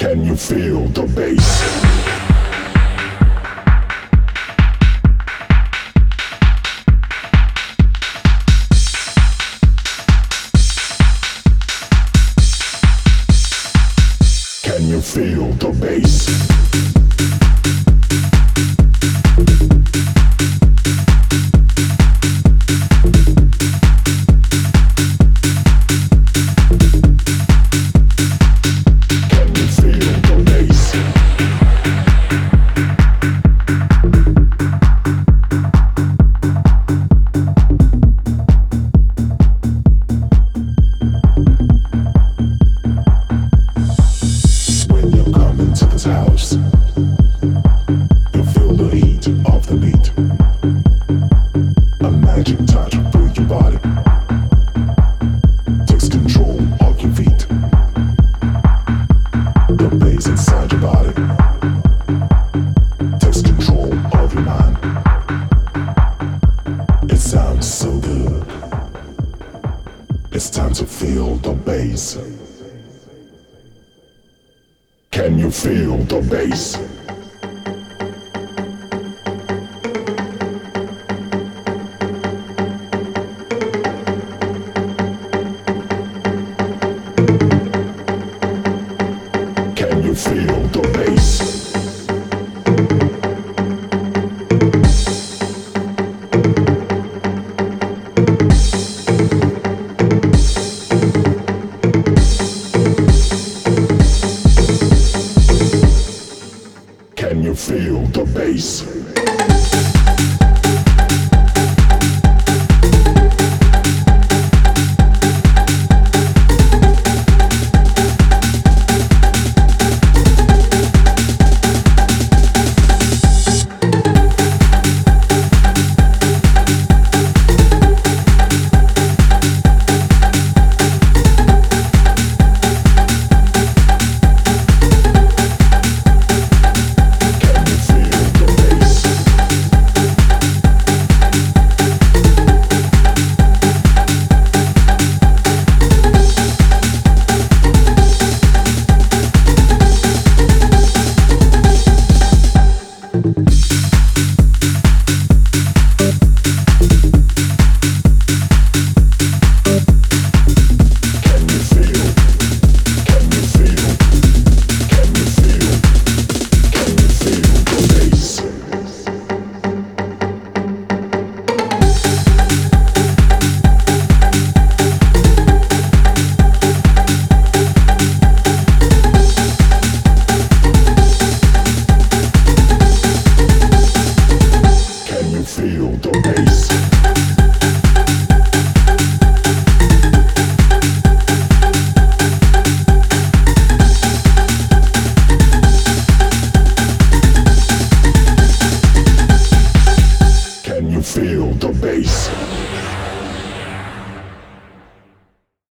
Can you feel the bass? Can you feel the bass? House, you feel the heat of the beat, a magic touch through your body, takes control of your feet, the bass inside your body, takes control of your mind. It sounds so good, it's time to feel the bass. Can you feel the bass? Can you feel the bass? Can you feel the bass? Feel the bass.